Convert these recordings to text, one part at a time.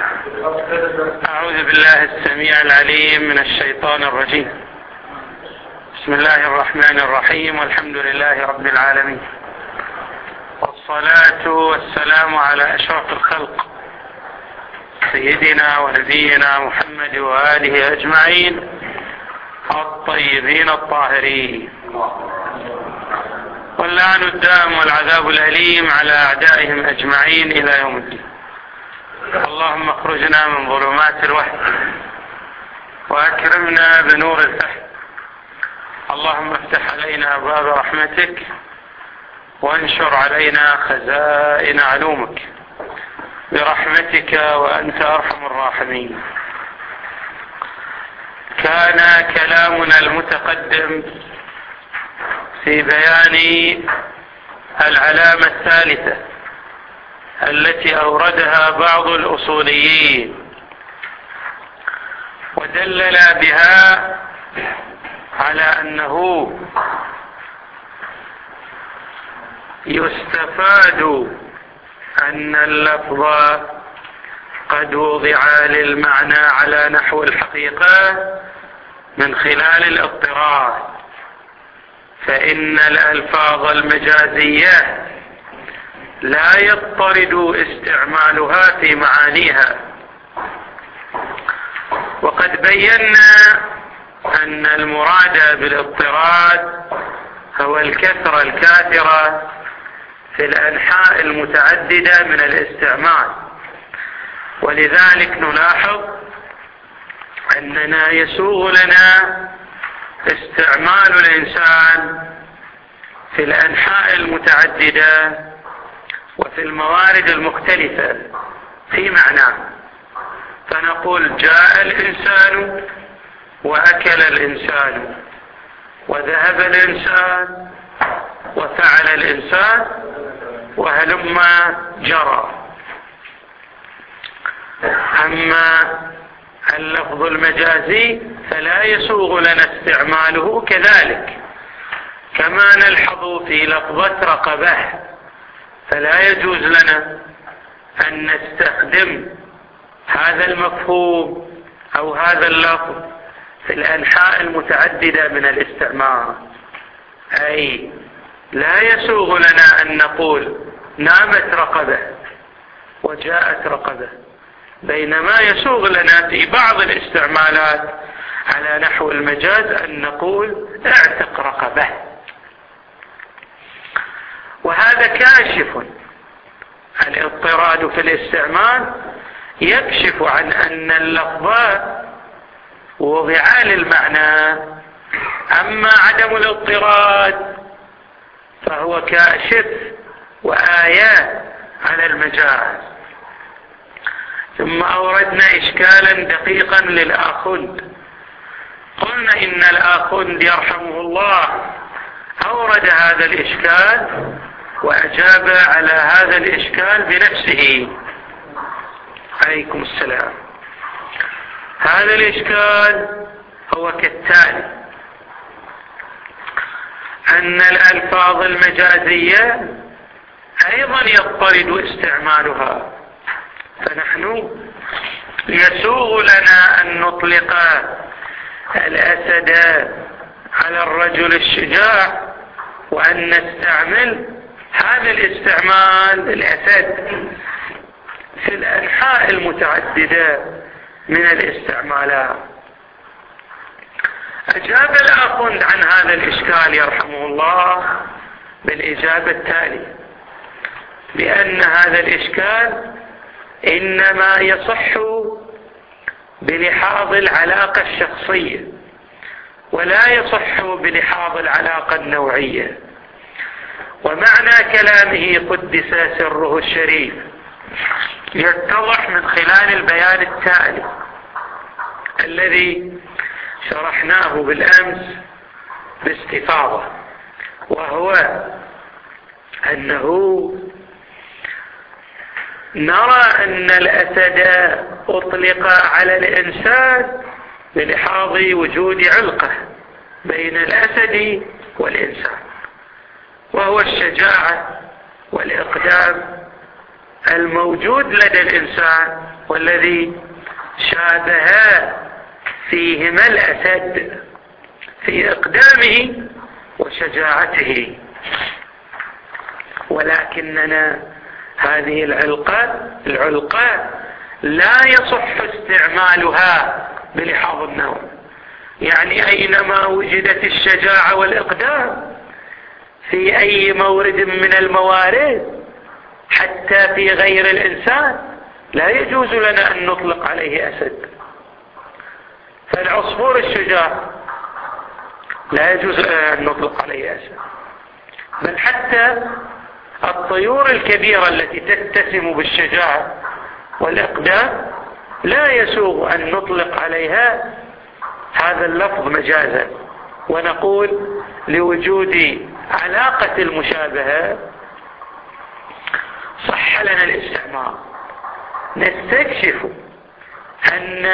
أعوذ بالله السميع العليم من الشيطان الرجيم. بسم الله الرحمن الرحيم، والحمد لله رب العالمين، والصلاة والسلام على أشرف الخلق سيدنا ونبينا محمد وآله أجمعين الطيبين الطاهرين، واللعن الدائم والعذاب الأليم على أعدائهم أجمعين إلى يوم الدين. اللهم اخرجنا من ظلمات الوهم وأكرمنا بنور الفهم. اللهم افتح علينا أبواب رحمتك وانشر علينا خزائن علومك برحمتك وأنت أرحم الراحمين. كان كلامنا المتقدم في بيان العلامة الثالثة التي أوردها بعض الأصوليين ودلل بها على أنه يستفاد أن اللفظ قد وضع للمعنى على نحو الحقيقة من خلال الاضطراد، فإن الألفاظ المجازية لا يضطرد استعمالها في معانيها. وقد بينا أن المراد بالاضطراد هو الكثرة الكاثرة في الأنحاء المتعددة من الاستعمال، ولذلك نلاحظ أننا يسوغ لنا استعمال الإنسان في الأنحاء المتعددة وفي الموارد المختلفة في معناه، فنقول جاء الإنسان وأكل الإنسان وذهب الإنسان وفعل الإنسان وهلما جرى. أما اللفظ المجازي فلا يسوغ لنا استعماله كذلك، كما نلحظ في لفظة رقبة فلا يجوز لنا أن نستخدم هذا المفهوم أو هذا اللفظ في الأنحاء المتعددة من الاستعمال. أي لا يسوغ لنا أن نقول نامت رقبة وجاءت رقبة، بينما يسوغ لنا في بعض الاستعمالات على نحو المجاز أن نقول اعتق رقبة. وهذا كاشف، الاضطراد في الاستعمال يكشف عن أن اللفظات وضع للمعنى، أما عدم الاضطراد فهو كاشف وآيات على المجاز. ثم أوردنا إشكالا دقيقا للآخند، قلنا إن الآخند يرحمه الله أورد هذا الإشكال وأجاب على هذا الإشكال بنفسه. عليكم السلام. هذا الإشكال هو كالتالي: أن الألفاظ المجازية أيضا يضطرد استعمالها، فنحن يسوغ لنا أن نطلق الأسد على الرجل الشجاع وأن نستعمل هذا الاستعمال الأسد في الأنحاء المتعددة من الاستعمالات. أجاب الآخند عن هذا الإشكال يرحمه الله بالإجابة التالية: بأن هذا الإشكال إنما يصح بلحاظ العلاقة الشخصية ولا يصح بلحاظ العلاقة النوعية. ومعنى كلامه قدس سره الشريف يتضح من خلال البيان التالي الذي شرحناه بالأمس باستفاضة، وهو أنه نرى أن الأسد أطلق على الإنسان بلحاظ وجود علقة بين الأسد والإنسان، وهو الشجاعة والإقدام الموجود لدى الإنسان والذي شابه فيهما الأسد في إقدامه وشجاعته، ولكننا هذه العلقة لا يصح استعمالها بلحاظ النوع. يعني أينما وجدت الشجاعة والإقدام في أي مورد من الموارد حتى في غير الإنسان لا يجوز لنا أن نطلق عليه أسد. فالعصفور الشجاع لا يجوز أن نطلق عليه أسد، بل حتى الطيور الكبيرة التي تتسم بالشجاعة والإقدام لا يسوغ أن نطلق عليها هذا اللفظ مجازا، ونقول لوجود علاقة المشابهة صح لنا الاستعمال. نستكشف أن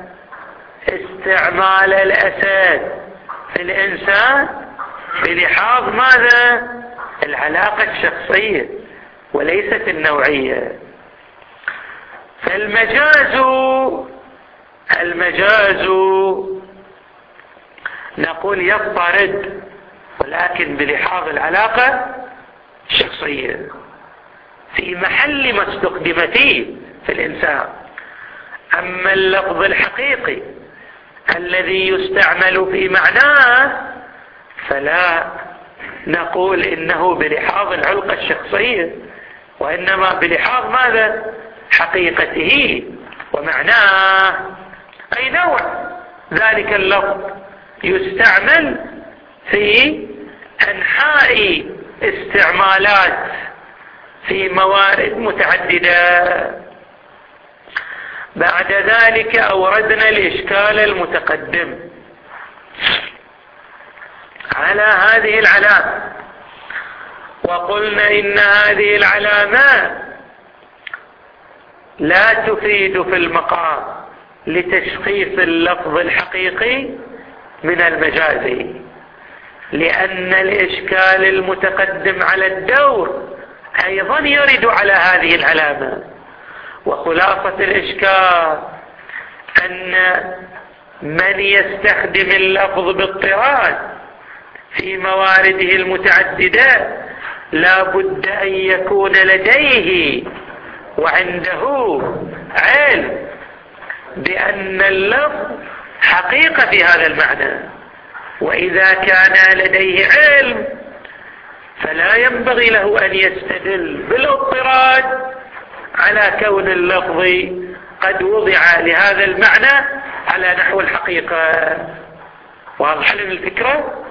استعمال الأسد في الإنسان بلحاظ ماذا؟ العلاقة الشخصية وليست النوعية. فالمجاز نقول يضطرد، ولكن بلحاظ العلاقة الشخصية في محل ما استخدم فيه في الإنسان. أما اللفظ الحقيقي الذي يستعمل في معناه فلا نقول إنه بلحاظ العلاقة الشخصية، وإنما بلحاظ ماذا؟ حقيقته ومعناه. أي نوع ذلك اللفظ يستعمل في أنحاء استعمالات في موارد متعددة. بعد ذلك أوردنا الإشكال المتقدم على هذه العلامة، وقلنا إن هذه العلامة لا تفيد في المقام لتشخيص اللفظ الحقيقي من المجازي، لأن الإشكال المتقدم على الدور أيضا يرد على هذه العلامة. وخلاصة الإشكال أن من يستخدم اللفظ باضطراد في موارده المتعددة لا بد أن يكون لديه وعنده علم بأن اللفظ حقيقة في هذا المعنى، وإذا كان لديه علم فلا ينبغي له أن يستدل بالاضطراد على كون اللفظ قد وضع لهذا المعنى على نحو الحقيقة. واضح لنا الفكرة؟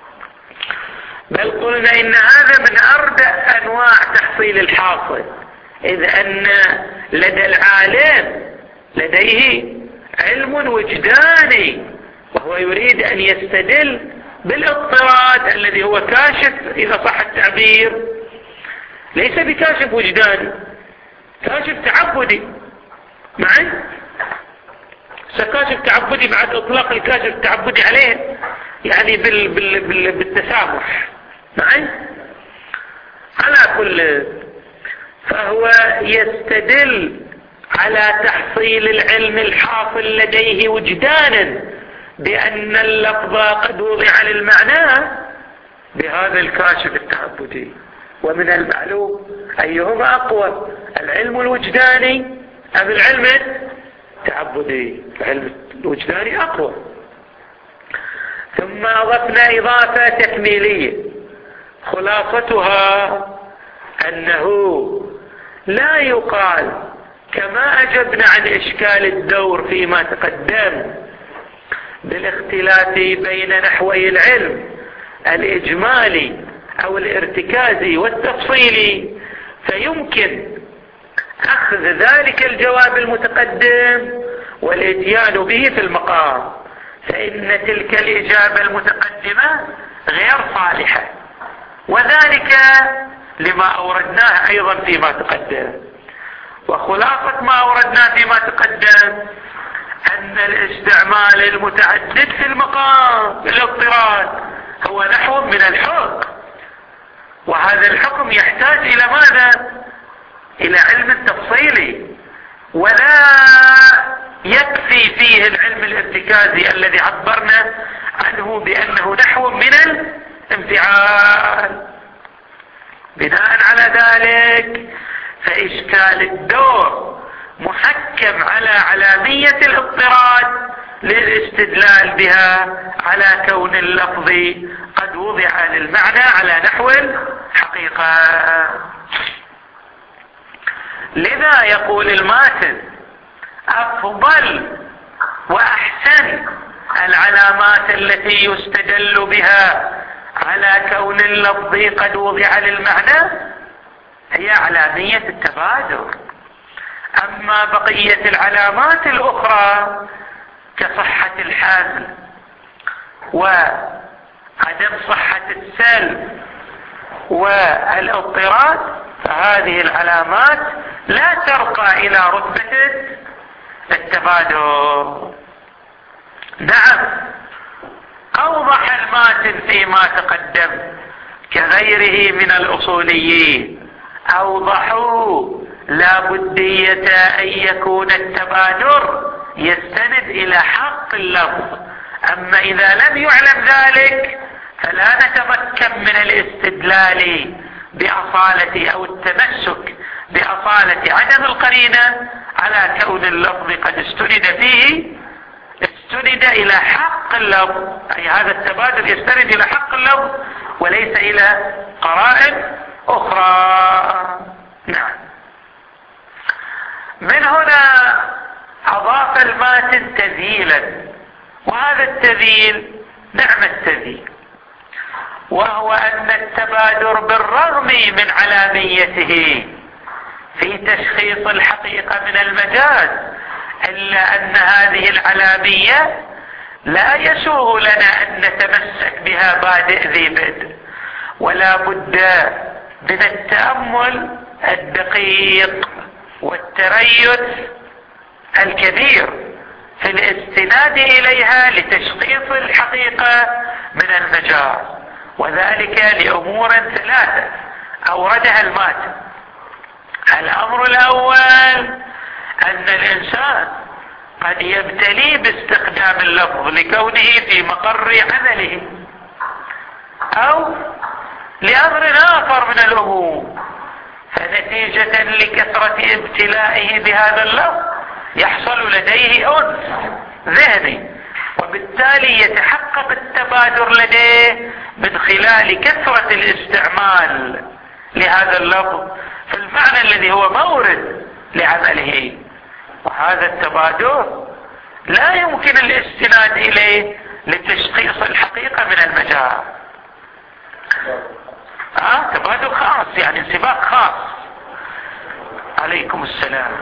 بل قلنا إن هذا من أردأ أنواع تحصيل الحاصل، إذ أن لدى العالم لديه علم وجداني وهو يريد أن يستدل بالاضطراد الذي هو كاشف، إذا صح التعبير، ليس بكاشف وجداني، كاشف تعبدي. معي؟ سكاشف تعبدي بعد إطلاق الكاشف التعبدي عليه يعني بالتسامح. معي؟ على كل، فهو يستدل على تحصيل العلم الحاصل لديه وجدانا بأن اللفظ قد وضع للمعنى بهذا الكاشف التعبدي. ومن المعلوم أيهما أقوى، العلم الوجداني أم العلم التعبدي؟ العلم الوجداني أقوى. ثم أضفنا إضافة تكميلية خلاصتها أنه لا يقال كما أجبنا عن إشكال الدور فيما تقدم بالاختلاف بين نحوي العلم الإجمالي أو الارتكازي والتفصيلي، فيمكن أخذ ذلك الجواب المتقدم والإتيان به في المقام، فإن تلك الإجابة المتقدمة غير صالحة، وذلك لما أوردناه أيضا فيما تقدم. وخلاصة ما أوردناه فيما تقدم أن الاستعمال المتعدد في المقام بالاضطراد هو نحو من الحكم، وهذا الحكم يحتاج إلى ماذا؟ إلى علم تفصيلي، ولا يكفي فيه العلم الارتكازي الذي عبرنا عنه بأنه نحو من الانفعال. بناء على ذلك فإشكال الدور محكم على علامية الاضطراد للاستدلال بها على كون اللفظ قد وضع للمعنى على نحو الحقيقة. لذا يقول الماتن: أفضل وأحسن العلامات التي يستدل بها على كون اللفظ قد وضع للمعنى هي علامية التبادر. أما بقية العلامات الأخرى كصحة الحمل وعدم صحة السلب والاضطراد فهذه العلامات لا ترقى إلى رتبة التبادر. نعم، أوضح الماتن فيما تقدم كغيره من الأصوليين، أوضحوا لا بدية أن يكون التبادر يستند إلى حق اللفظ. أما إذا لم يعلم ذلك فلا نتمكن من الاستدلال بأصالة أو التمسك بأصالة عدم القرينة على كون اللفظ قد استند إلى حق اللفظ، أي هذا التبادل يستند إلى حق اللفظ وليس إلى قرائن أخرى. نعم. من هنا أضاف الماتن تذيلا، وهذا التذيل نعم التذيل، وهو أن التبادر بالرغم من علاميته في تشخيص الحقيقة من المجاز، إلا أن هذه العلامية لا يسوغ لنا أن نتمسك بها بادئ ذي بدء، ولا بد من التأمل الدقيق والتريث الكبير في الاستناد إليها لتشخيص الحقيقة من المجاز، وذلك لأمور ثلاثة أوردها الماتن. الأمر الأول أن الإنسان قد يبتلي باستخدام اللفظ لكونه في مقر عمله، أو لأمر آخر من الأمور، فنتيجة لكثرة ابتلائه بهذا اللفظ يحصل لديه أنس ذهني، وبالتالي يتحقق التبادر لديه من خلال كثرة الاستعمال لهذا اللفظ في المعنى الذي هو مورد لعمله. وهذا التبادر لا يمكن الاستناد إليه لتشخيص الحقيقة من المجال. تبادر خاص، يعني انسباق خاص. عليكم السلام.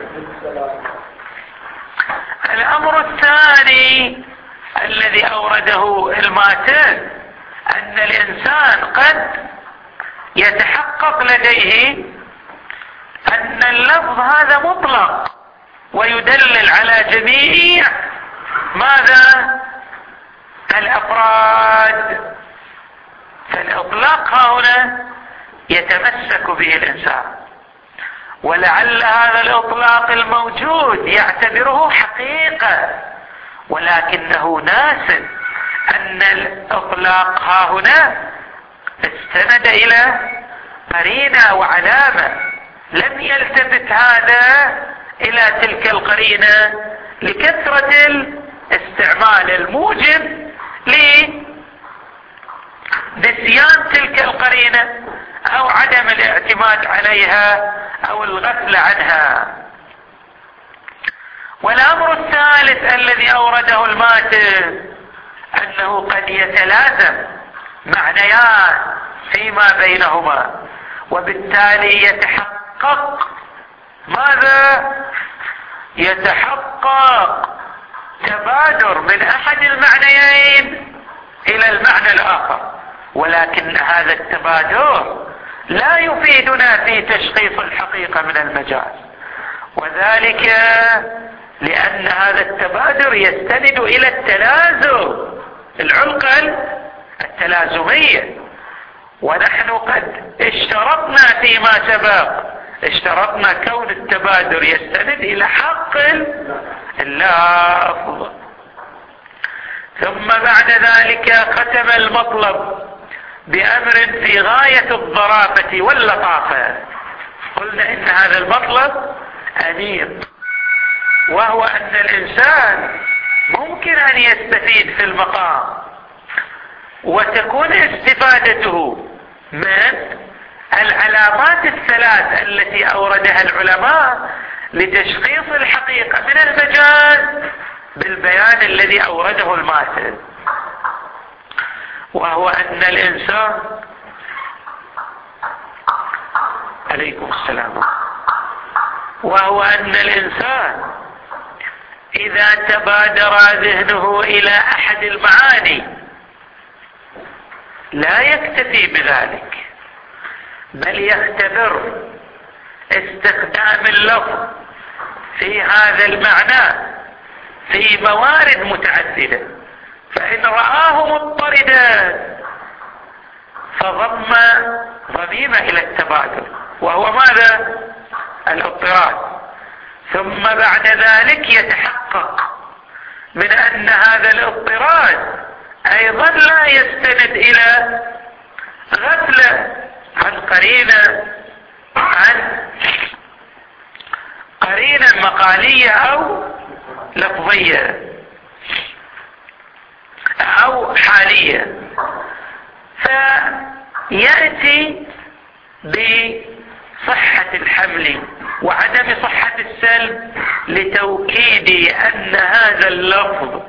الأمر الثاني الذي أورده الماتن أن الإنسان قد يتحقق لديه أن اللفظ هذا مطلق ويدلل على جميع ماذا؟ الأفراد. فالإطلاق هنا يتمسك به الإنسان، ولعل هذا الإطلاق الموجود يعتبره حقيقة، ولكنه ناس أن الإطلاق ها هنا استند إلى قرينة وعلامة، لم يلتفت هذا إلى تلك القرينة لكثرة الاستعمال الموجب لنسيان تلك القرينة أو عدم الاعتماد عليها أو الغفل عنها. والأمر الثالث الذي أورده الماتن أنه قد يتلازم معنيان فيما بينهما، وبالتالي يتحقق ماذا؟ يتحقق تبادر من أحد المعنيين إلى المعنى الآخر، ولكن هذا التبادر لا يفيدنا في تشخيص الحقيقة من المجاز، وذلك لأن هذا التبادر يستند إلى التلازم، العلقة التلازمية، ونحن قد اشترطنا فيما سبق اشترطنا كون التبادر يستند الى حق اللفظ. ثم بعد ذلك ختم المطلب بأمر في غاية الظرافة واللطافة. قلنا إن هذا المطلب أنيق، وهو أن الإنسان ممكن أن يستفيد في المقام، وتكون استفادته من العلامات الثلاث التي أوردها العلماء لتشخيص الحقيقة من المجاز بالبيان الذي أورده الماثل، وهو أن الإنسان عليكم السلام وهو أن الإنسان إذا تبادر ذهنه إلى أحد المعاني لا يكتفي بذلك، بل يختبر استخدام اللفظ في هذا المعنى في موارد متعددة، فإن رآه مضطردا فضم ضميمة إلى التبادل، وهو ماذا؟ الاضطراد. ثم بعد ذلك يتحقق من أن هذا الاضطراد أيضا لا يستند إلى غفلة عن قرينة مقالية أو لفظية أو حالية، فيأتي بصحة الحمل وعدم صحة السلب لتوكيد أن هذا اللفظ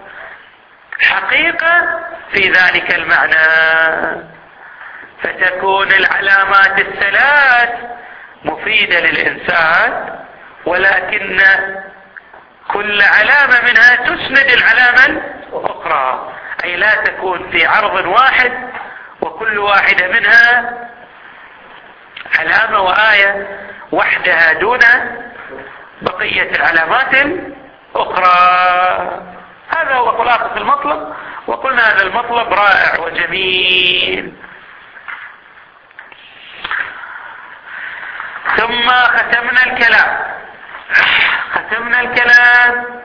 حقيقة في ذلك المعنى، فتكون العلامات الثلاث مفيدة للإنسان، ولكن كل علامة منها تسند العلامة الأخرى، أي لا تكون في عرض واحد وكل واحدة منها علامة وآية وحدها دون بقية العلامات الأخرى. هذا هو خلاصة المطلب، وقلنا هذا المطلب رائع وجميل. ثم ختمنا الكلام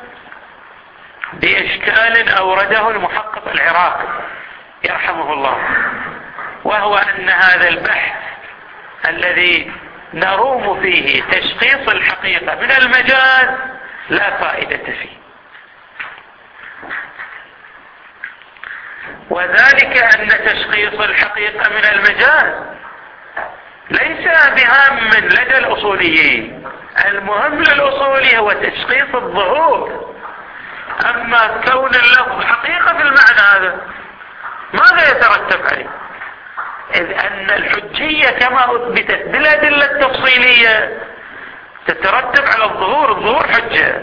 بإشكال أورده المحقق العراقي يرحمه الله، وهو أن هذا البحث الذي نروم فيه تشخيص الحقيقة من المجاز لا فائدة فيه، وذلك أن تشخيص الحقيقة من المجاز ليس بهام لدى الأصوليين، المهم للأصولي هو تشخيص الظهور، أما كون اللفظ حقيقة في المعنى هذا ماذا يترتب عليه؟ إذ أن الحجية كما أثبتت بالأدلة التفصيلية تترتب على الظهور حجة.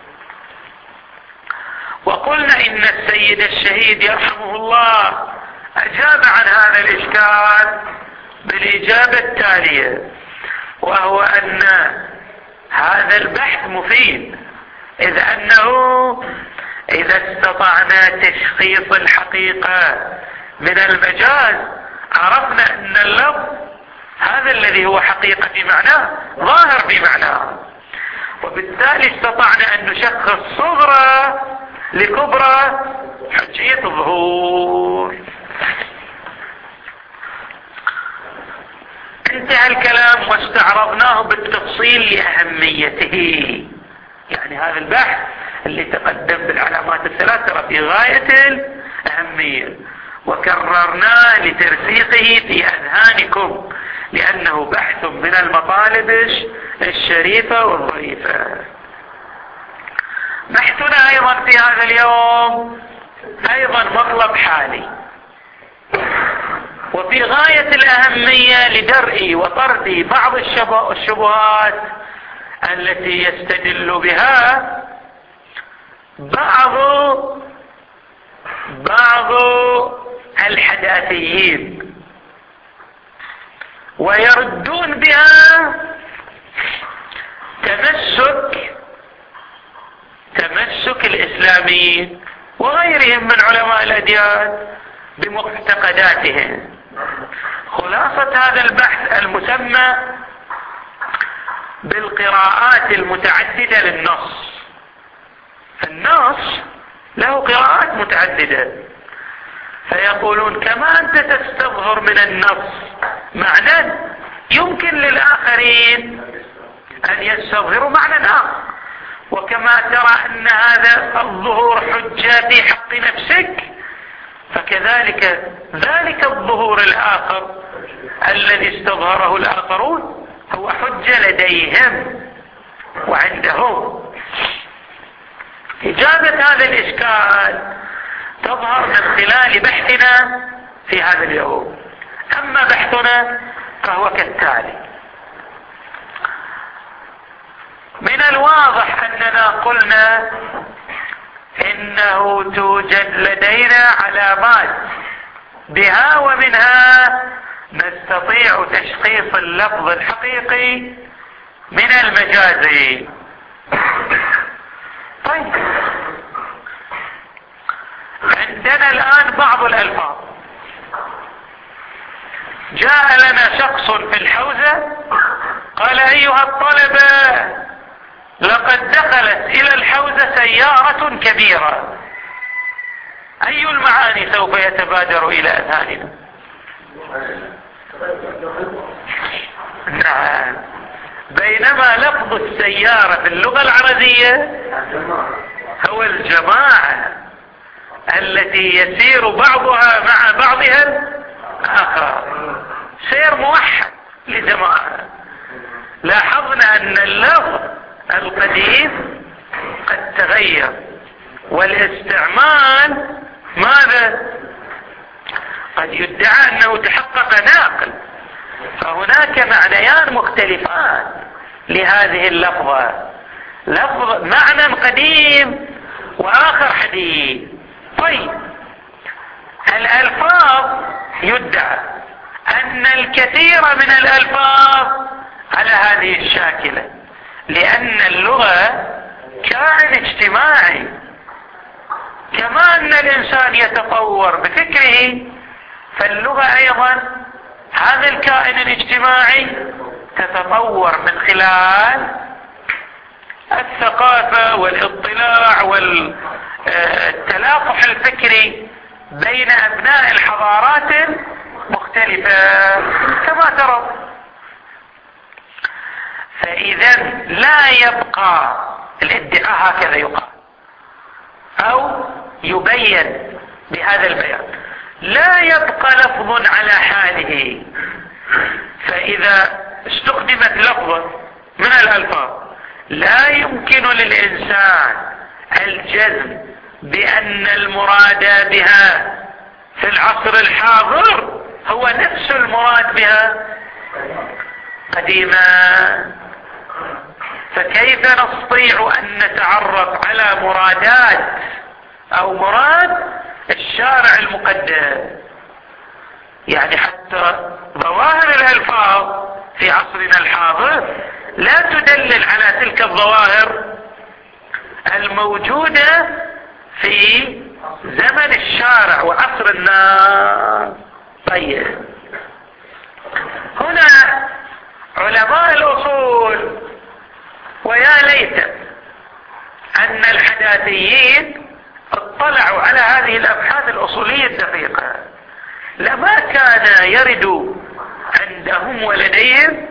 وقلنا إن السيد الشهيد يرحمه الله أجاب عن هذا الإشكال بالإجابة التالية، وهو أن هذا البحث مفيد، إذ أنه إذا استطعنا تشخيص الحقيقة من المجاز عرفنا أن اللفظ هذا الذي هو حقيقة في معناه ظاهر في معناه، وبالتالي استطعنا أن نشخص صغرى لكبرى حجية الظهور. انتهى الكلام واستعرضناه بالتفصيل لأهميته، يعني هذا البحث اللي تقدم بالعلامات الثلاثة في غاية الأهمية، وكررناه لترسيخه في أذهانكم لأنه بحث من المطالب الشريفة والظريفة. بحثنا أيضا في هذا اليوم أيضا مطلب حالي وفي غاية الأهمية لدرء وطرد بعض الشبهات التي يستدل بها بعض الحداثيين ويردون بها تمسك الإسلاميين وغيرهم من علماء الأديان بمعتقداتهم. خلاصة هذا البحث المسمى بالقراءات المتعددة للنص. النص له قراءات متعددة، فيقولون كما أنت تستظهر من النص معنى، يمكن للآخرين أن يستظهروا معنى آخر، وكما ترى أن هذا الظهور حجة في حق نفسك، فكذلك ذلك الظهور الآخر الذي استظهره الآخرون هو حجة لديهم وعندهم. إجابة هذا الإشكال تظهر من خلال بحثنا في هذا اليوم. أما بحثنا فهو كالتالي: من الواضح أننا قلنا إنه توجد لدينا علامات بها ومنها نستطيع تشخيص اللفظ الحقيقي من المجازي. طيب، عندنا الآن بعض الألفاظ. جاء لنا شخص في الحوزة قال: أيها الطلبة، لقد دخلت إلى الحوزة سيارة كبيرة. أي المعاني سوف يتبادر إلى أذهاننا؟ نعم، بينما لفظ السيارة في اللغة العربية هو الجماعة التي يسير بعضها مع بعضها الآخر، سير موحد لجماعة. لاحظنا أن اللفظ القديم قد تغير، والاستعمال ماذا؟ قد يدعى أنه تحقق ناقل، فهناك معنيان مختلفان لهذه اللفظة، لفظ معنى قديم وآخر حديث. طيب، الألفاظ يدعى أن الكثير من الألفاظ على هذه الشاكلة، لأن اللغة كائن اجتماعي، كما أن الإنسان يتطور بفكره، فاللغة أيضا هذا الكائن الاجتماعي تتطور من خلال الثقافة والاطلاع والتلاقح الفكري بين أبناء الحضارات المختلفة كما ترى. فإذا لا يبقى الادعاء هكذا يقال أو يبين بهذا البيان، لا يبقى لفظ على حاله. فإذا استخدمت لفظة من الألفاظ لا يمكن للإنسان الجزم بأن المراد بها في العصر الحاضر هو نفس المراد بها قديما. فكيف نستطيع أن نتعرف على مرادات أو مراد الشارع المقدس؟ يعني حتى ظواهر الألفاظ في عصرنا الحاضر لا تدلل على تلك الظواهر الموجودة في زمن الشارع وعصر الناس. طيب، هنا علماء الأصول، ويا ليت أن الحداثيين اطلعوا على هذه الأبحاث الأصولية الدقيقة، لما كان يرد عندهم ولديهم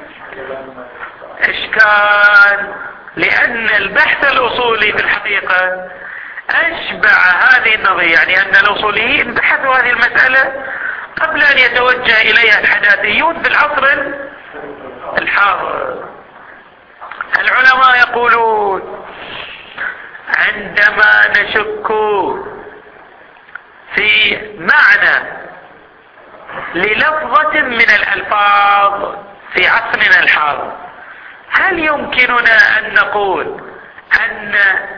إشكال، لأن البحث الأصولي في الحقيقة أشبع هذه النظرية، يعني أن الأصوليين بحثوا هذه المسألة قبل أن يتوجه إليها الحداثيون في العصر الحاضر. العلماء يقولون عندما نشك في معنى للفظة من الألفاظ في عصرنا الحاضر، هل يمكننا أن نقول أن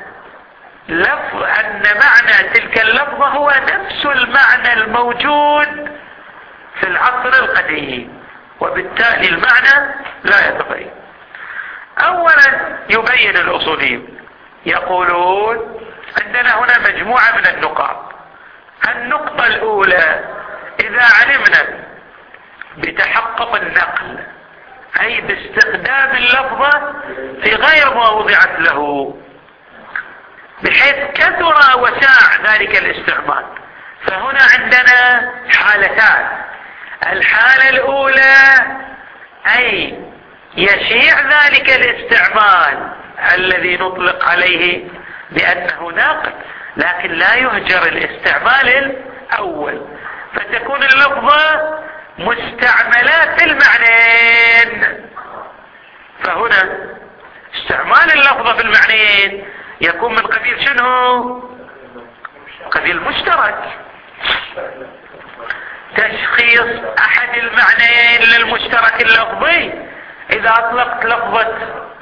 معنى تلك اللفظة هو نفس المعنى الموجود في العصر القديم، وبالتالي المعنى لا يتغير؟ أولا يبين الأصوليين يقولون عندنا هنا مجموعة من النقاط. النقطة الأولى: إذا علمنا بتحقق النقل أي باستخدام اللفظة في غير ما وضعت له، بحيث كثر وساع ذلك الاستعمال. فهنا عندنا حالتان. الحالة الأولى أي يشيع ذلك الاستعمال الذي نطلق عليه بأنه ناقض، لكن لا يهجر الاستعمال الأول، فتكون اللفظة مستعملة في المعنيين. فهنا استعمال اللفظة في المعنيين يكون من قبيل شنو؟ قبيل مشترك. تشخيص أحد المعنيين للمشترك اللفظي، إذا أطلقت لفظة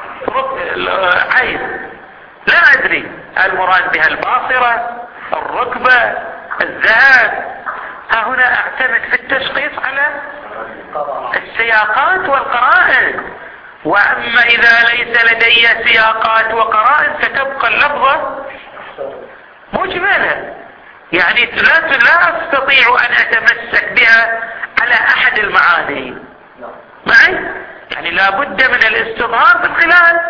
عين لا أدري المراد بها الباصرة، الركبة، الذهب، هنا أعتمد في التشخيص على السياقات والقرائن. وأما إذا ليس لدي سياقات وقرائن فتبقى اللفظة مجملة، يعني لا أستطيع أن أتمسك بها على أحد المعاني معي، يعني لا بد من الاستظهار من خلال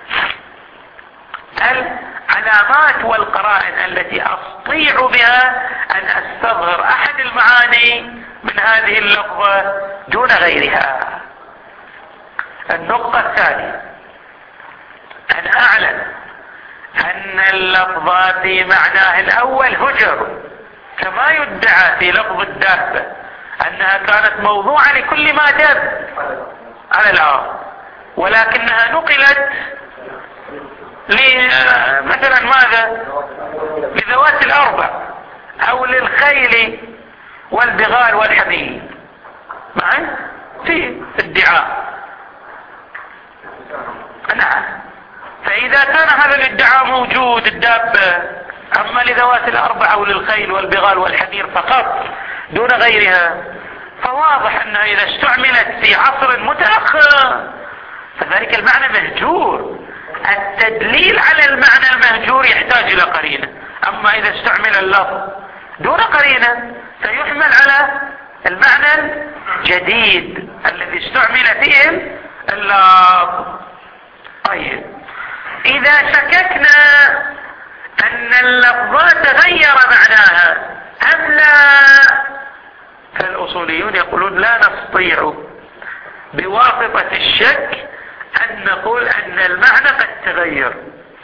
العلامات والقرائن التي أستطيع بها أن أستظهر أحد المعاني من هذه اللفظة دون غيرها. النقطة الثانية أن أعلم أن اللفظة في معناه الأول هجر، كما يدعى في لفظ الدابة أنها كانت موضوعة لكل ما دب على الأرض، ولكنها نقلت مثلا ماذا؟ لذوات الأربع أو للخيل والبغال والحمير معي في ادعاء. نعم، فإذا كان هذا الادعاء موجود الدابة، أما لذوات الأربع أو للخيل والبغال والحمير فقط دون غيرها، فواضح أنها إذا استعملت في عصر متأخر فذلك المعنى مهجور. التدليل على المعنى المهجور يحتاج إلى قرينة، أما إذا استعمل اللفظ دون قرينة سيحمل على المعنى الجديد الذي استعمل فيه اللفظ. طيب، إذا شككنا أن اللفظ تغير معناها أم لا، فالأصوليون يقولون لا نستطيع بواسطة الشك أن نقول أن المعنى قد تغير،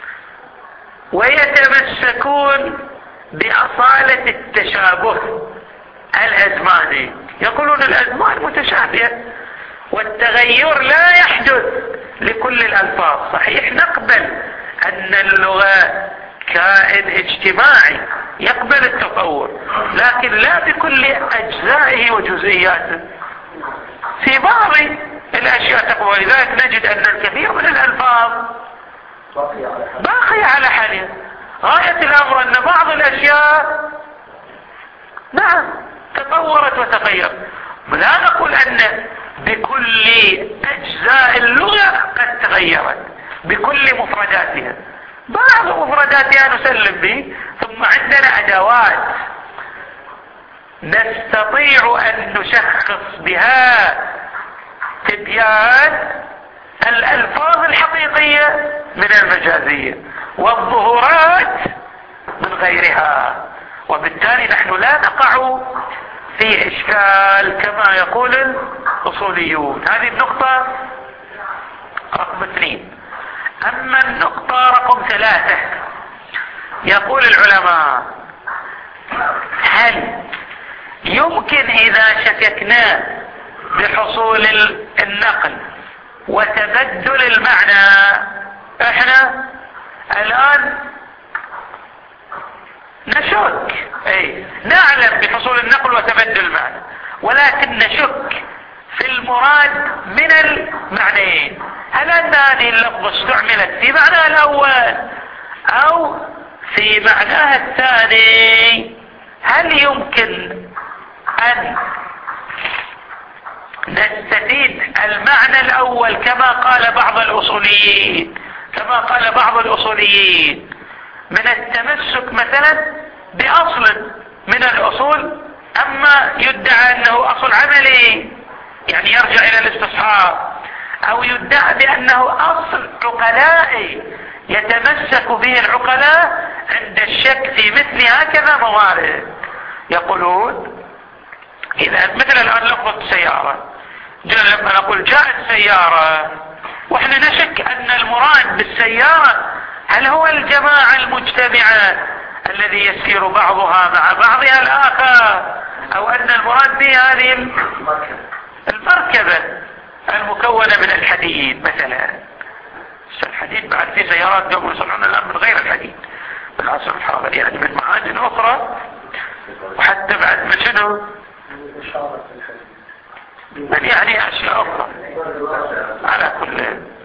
ويتمسكون بأصالة التشابه الأزماني، يقولون الأزمان متشابهة والتغير لا يحدث لكل الألفاظ. صحيح نقبل أن اللغة كائن اجتماعي يقبل التطور، لكن لا بكل أجزائه وجزئياته، في بعض الأشياء تقوى. لذلك نجد أن الكثير من الألفاظ باقية على حالها. غاية الأمر أن بعض الأشياء نعم تطورت وتغيرت. لا نقول أن بكل أجزاء اللغة قد تغيرت بكل مفرداتها، بعض مفرداتها نسلم به. ثم عندنا أدوات نستطيع أن نشخص بها تبيان الألفاظ الحقيقية من المجازية والظهورات من غيرها، وبالتالي نحن لا نقع في إشكال كما يقول الأصوليون. هذه النقطة رقم 2. أما النقطة رقم 3، يقول العلماء: هل يمكن إذا شككنا بحصول النقل وتبدل المعنى، احنا الآن نشك نعلم بحصول النقل وتبدل المعنى، ولكن نشك في المراد من المعنيين، هل أن هذه اللفظة استعملت في معناها الأول أو في معناها الثاني؟ هل يمكن أن نستفيد المعنى الأول كما قال بعض الأصوليين من التمسك مثلا بأصل من الأصول، أما يدعى أنه أصل عملي يعني يرجع إلى الاستصحاب، أو يدعى بأنه أصل عقلائي يتمسك به العقلاء عند الشك في مثل هكذا موارد. يقولون إذا مثل الآن لفظة سيارة، لما نقول جاءت سيارة وإحنا نشك أن المراد بالسيارة هل هو الجماعة المجتمعة الذي يسير بعضها مع بعضها الآخر، أو أن المراد به هذه المركبة المكونة من الحديد مثلا. الحديد بعد في سيارات دوم يصنعون الآن من غير الحديد بالعصر الحاضر، يعني من معادن أخرى، وحتى بعد ما شنو من يعني أشياء أخرى. على كل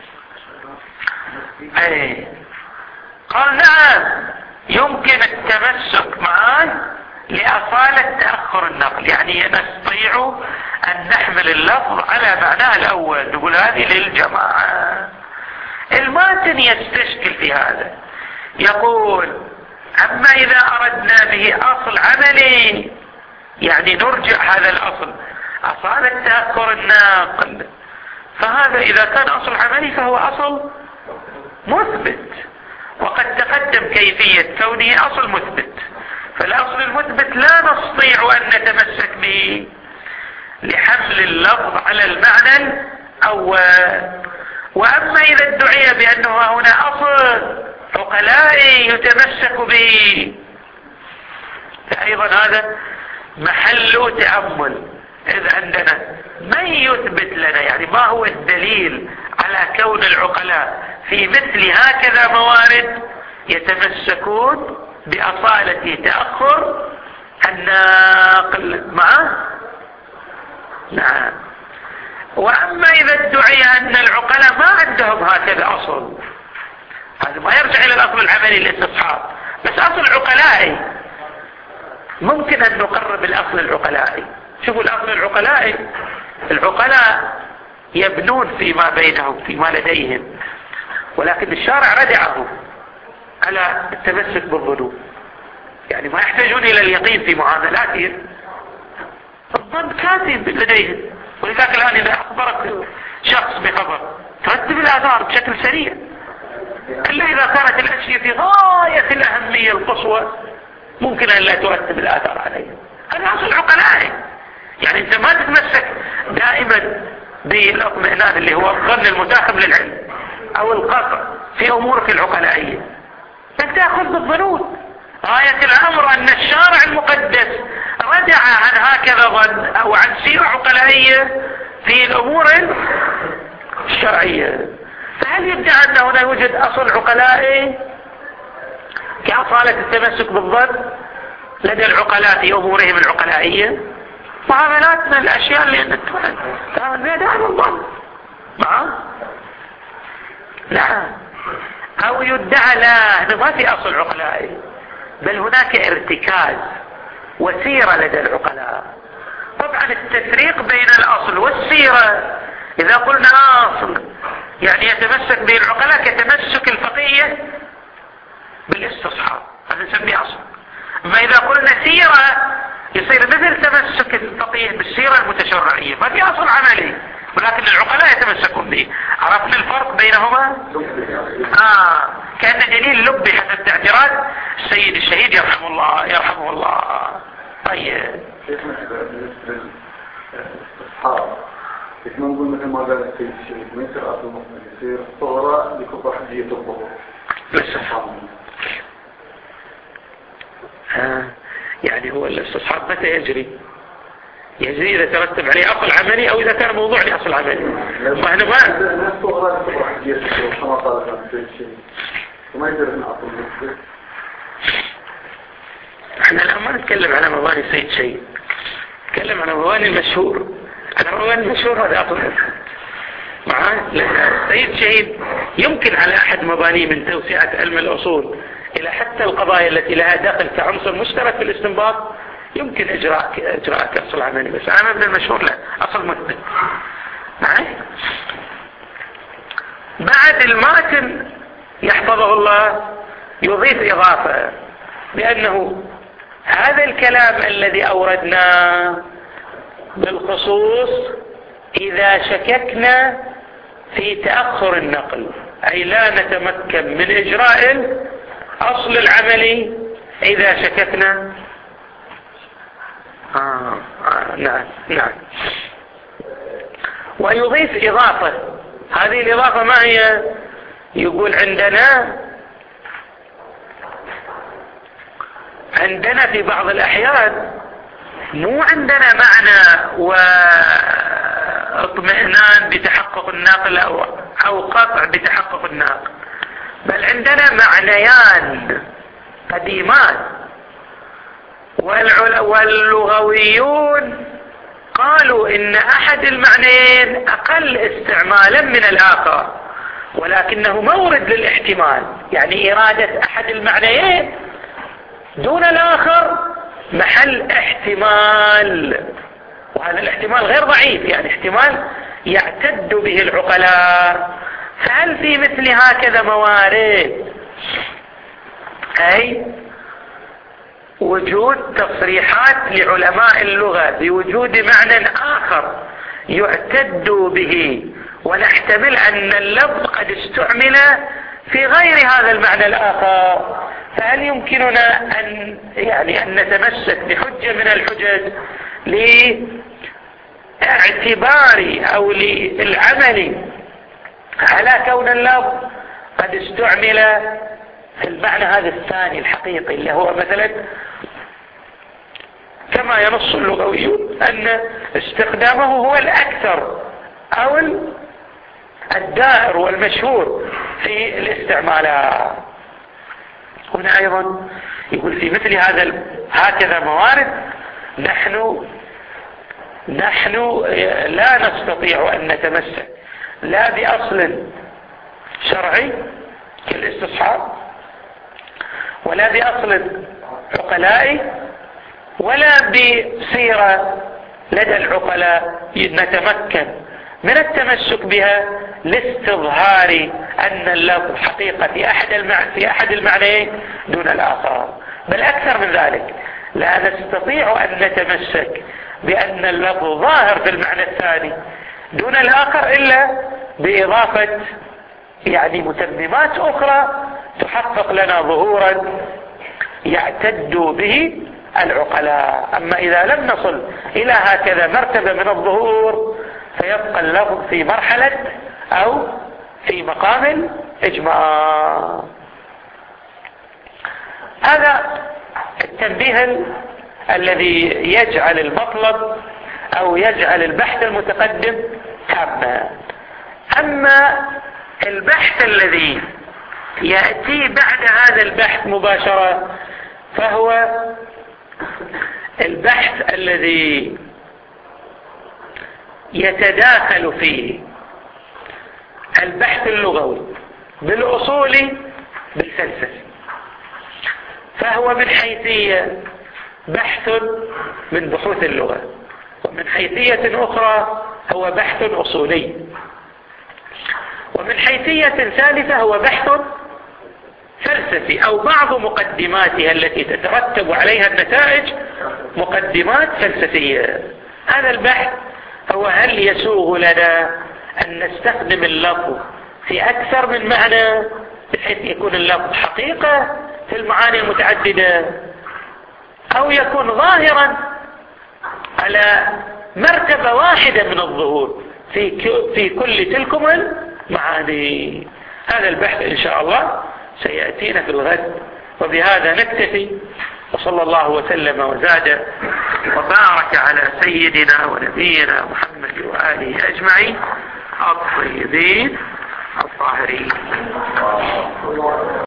أي قال نعم يمكن التمسك معاه لأصالة تأخر النقل، يعني نستطيع أن نحمل اللفظ على معناه الأول، نقول هذه للجماعة. الماتن يستشكل في هذا، يقول أما إذا أردنا به أصل عملي، يعني نرجع هذا الأصل أصالة تأخر النقل، فهذا إذا كان أصل عملي فهو أصل مثبت، وقد تقدم كيفية كونه أصل مثبت. فالأصل المثبت لا نستطيع أن نتمسك به لحمل اللفظ على المعنى الأول. وأما إذا ادعي بأنه هنا أصل عقلائي يتمسك به، فأيضا هذا محل تأمل. إذ عندنا من يثبت لنا، يعني ما هو الدليل على كون العقلاء في مثل هكذا موارد يتمسكون بأصالة تأخر الناقل معه؟ نعم. وأما إذا ادعي أن العقلاء ما عندهم هكذا أصل، هذا ما يرجع إلى الأصل العملي الاستصحاب، بس أصل عقلائي ممكن أن نقرب الأصل العقلائي. شوفوا الأصل العقلائي، العقلاء يبنون فيما بينهم فيما لديهم، ولكن الشارع ردعه على التمسك بالظنون، يعني ما يحتاجون إلى اليقين في معاملاتهم، الظن كاتب لديهم. ولذلك الآن إذا أخبرك شخص بخبر ترتب الآثار بشكل سريع، إلا إذا كانت الأشياء في غاية الأهمية القصوى ممكن أن لا ترتب الآثار عليها. هذا أصل عقلائي، يعني أنت ما تتمسك دائما بالاطمئنان اللي هو الظن المتاخم للعلم أو القطع في أمورك العقلائية، أنت تأخذ بالظنون. غاية الأمر أن الشارع المقدس ردع عن هكذا ظن أو عن سيرة عقلائية في الأمور الشرعية. فهل يدعى أن هنا يوجد أصل عقلائي كأصالة التمسك بالظن لدى العقلاء في أمورهم العقلائية؟ معاملاتنا الأشياء اللي نتعامل بها دائما الظن نعم. أو يدعى لا ما في أصل عقلائي، بل هناك ارتكاز وسيرة لدى العقلاء. طبعا التفريق بين الأصل والسيرة، إذا قلنا أصل يعني يتمسك به العقلاء كتمسك الفقيه بالاستصحاب، هذا نسميه أصل. أما إذا قلنا سيرة يصير مثل تمسك الفقيه بالسيرة المتشرعية، ما في أصل عملي ولكن العقلاء يتمسكون به. عرفنا الفرق بينهما؟ كان دليل لبي حسب تعبيرات السيد الشهيد يرحمه الله يرحمه الله. طيب الاستصحاب كيف ما نقول مثل ما قال السيد الشهيد ما يصير أصل مصنع، يصير صغرى لكبر حجية الظهور الاستصحاب. يعني هو الاستصحاب متى يجري؟ يجري إذا ترتب عليه أصل عملي أو إذا كان موضوع لأصل عملي. وإحنا ما احنا الآن ما نتكلم على مباني سيد شيء، نتكلم على مباني المشهور. على مباني المشهور هذا أصل معاه. سيد شهيد يمكن على أحد مباني من توسعة علم الأصول إلى حتى القضايا التي لها دخل كعنصر مشترك في الاستنباط يمكن إجراء كأصل عملي، بس أنا ابن المشهور لا، أصل مثبت. بعد الماتن يحفظه الله يضيف إضافة بأنه هذا الكلام الذي أوردناه بالخصوص إذا شككنا في تأخر النقل، أي لا نتمكن من إجراء الأصل العملي إذا شككنا. نعم. ويضيف إضافة، هذه الإضافة ما هي؟ يقول عندنا في بعض الأحيان مو عندنا معنى واطمئنان بتحقق الناقل أو قطع بتحقق الناقل، بل عندنا معنيان قديمان، واللغويون قالوا إن أحد المعنيين أقل استعمالا من الآخر، ولكنه مورد للاحتمال، يعني إرادة أحد المعنيين دون الآخر محل احتمال، وهذا الاحتمال غير ضعيف، يعني احتمال يعتد به العقلاء. فهل في مثل هكذا موارد، أي وجود تصريحات لعلماء اللغة بوجود معنى آخر يعتد به، ونحتمل أن اللفظ قد استعمل في غير هذا المعنى الآخر، فهل يمكننا أن نتمسك بحجة من الحجج لاعتبار أو للعمل على كون اللفظ قد استعمل في المعنى هذا الثاني الحقيقي، اللي هو مثلا كما ينص اللغويون أن استخدامه هو الأكثر أو الدائر والمشهور في الاستعمالات. هنا أيضا يقول في مثل هكذا موارد نحن لا نستطيع أن نتمسك لا بأصل شرعي كالاستصحاب، ولا بأصل عقلائي، ولا بصيرة لدى العقلاء نتمكن من التمسك بها لاستظهار أن اللفظ حقيقة في أحد المعنيين دون الآخر، بل أكثر من ذلك، لا نستطيع أن نتمسك بأن اللفظ ظاهر في المعنى الثاني دون الآخر إلا بإضافة متممات أخرى تحقق لنا ظهورا يعتد به العقلاء. أما إذا لم نصل إلى هكذا مرتبة من الظهور فيبقى اللفظ في مرحلة أو في مقام الإجماع. هذا التنبيه الذي يجعل المطلب أو يجعل البحث المتقدم تاما. أما البحث الذي يأتي بعد هذا البحث مباشرة فهو البحث الذي يتداخل فيه البحث اللغوي بالأصول بالفلسفة، فهو من حيثية بحث من بحوث اللغة، ومن حيثية أخرى هو بحث أصولي، ومن حيثية ثالثة هو بحث فلسفي أو بعض مقدماتها التي تترتب عليها النتائج مقدمات فلسفية. هذا البحث هو هل يسوغ لنا أن نستخدم اللفظ في أكثر من معنى بحيث يكون اللفظ حقيقة في المعاني المتعددة، أو يكون ظاهرا على مرتبة واحدة من الظهور في كل تلكم المعاني. هذا البحث إن شاء الله سيأتينا في الغد. وبهذا نكتفي، وصلى الله وسلم وزاد وبارك على سيدنا ونبينا محمد وآله أجمعين الطيبين الطاهرين.